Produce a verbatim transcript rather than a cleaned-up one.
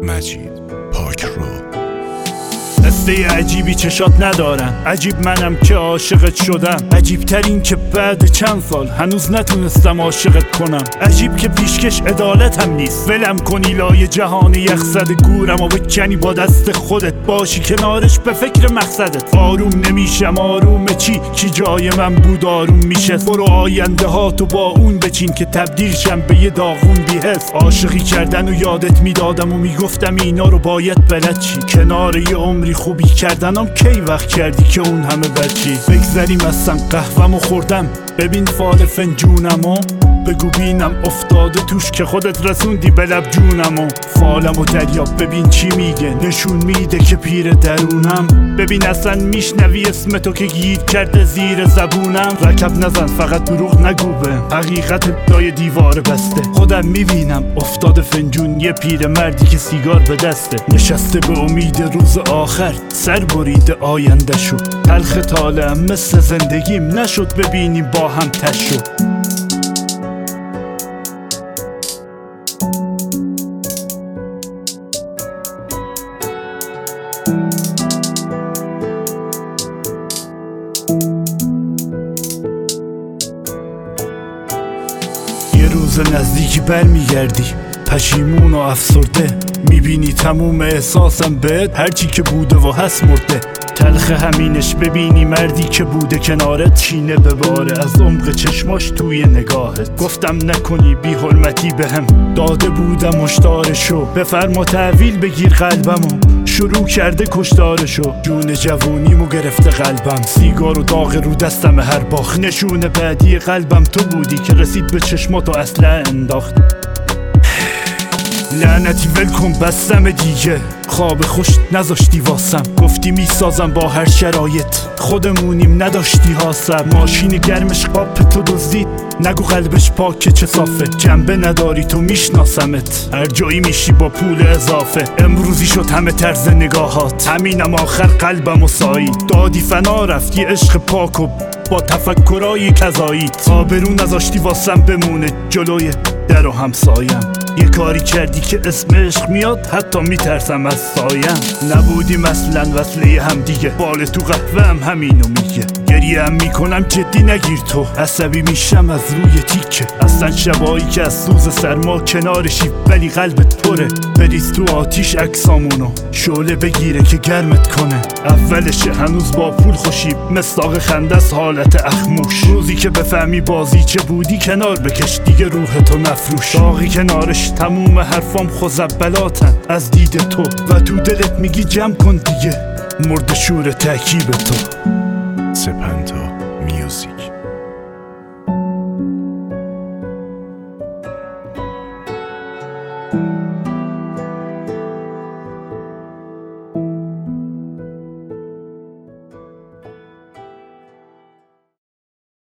مجید پاکرو. قصه عجیبی چشات ندارن، عجیب منم که عاشقت شدم. عجیب ترین که بعد چند سال هنوز نتونستم عاشقت کنم. عجیب که پیشکش عدالت هم نیست، ولم کنی لای جهان یخزده گورم و بکنی با دست خودت، باشی کنارش به فکر مقصدت. آروم نمیشم، آروم چی؟ کی جای من بود آروم میشه؟ برو آینده ها تو با اون بچین که تبدیل شم به یه داغون بی‌حس. عاشقی کردن و یادت میدادم و میگفتم اینا رو باید بلد چی. کنار یه عمری خوبی کردنم کی وقت کردی که اون همه بچی. بگذریم اصلا قهوه‌مو خوردم، ببین فال فنجونمو، بگو بینم افتاده توش که خودت رسوندی به لب جونمو. فالمو دریاب ببین چی میگه، نشون میده که پیر درونم. ببین اصلا میشنوی اسم تو که گیر کرده زیر زبونم. رکب نزن فقط دروغ نگو، به حقیقت ابتدای دیوار بسته. خودم میبینم افتاده فنجون یه پیر مردی که سیگار به دسته، نشسته به امید روز آخر، سر بریده آینده شو. تلخ طالعم مثل زندگیم نشد ببینیم با هم تشو. یه روز نزدیکی برمیگردی پشیمون و افسرده، میبینی تموم احساسم بهت، هرچی که بوده و هست مرده. تلخ همینش ببینی مردی که بوده کنارت چینه بباره از عمق چشماش توی نگاهت. گفتم نکنی بی حرمتی به هم، داده بودم هشدارشو، بفرما تحویل بگیر قلبمو. شروع کرده کشتارشو، جون جوونیمو گرفته قلبم، سیگار و داغ رو دستم هر باخ. نشون بعدی قلبم تو بودی که رسید به چشماتو اصلا انداخت. لعنتی ول کن بستم دیگه، خواب خوش نذاشتی واسم. گفتی میسازم با هر شرایط، خودمونیم نداشتی حاسب. ماشین گرمش قاپ تو دزدید، نگو قلبش پاکه چه صافه. جنبه نداری تو میشناسمت، هر جایی میشی با پول اضافه. امروزی شد همه طرز نگاهات، همینم آخر قلبم و سایی. دادی فنا رفت یه عشق پاک و با تفکرای کذایی. آبرو نذاشتی واسم بمونه جلوی در و همسایم. یه کاری کردی که اسم عشق میاد حتی میترسم از سایم. نبودیم اصلا وصله هم دیگه، بال تو قهوه هم همینو میگه. گریه هم میکنم جدی نگیر تو، عصبی میشم از روی تیکه. اصلا شبایی که از سوز سرما کنارشی ولی قلبت پره. بریز تو آتیش عکسامونو، شعله بگیره که گرمت کنه. اولشه هنوز با پول خوشی، مصداق خندس حالت اخموش. روزی که بفهمی بازی چه بودی کنار بکش دیگه روحتو نفروش. داغی کنارش تموم حرفام خزعبلاتن از دید تو، و تو دلت میگی جمع کن دیگه، مرد شور ترکیب تو. سپنتا میوزیک.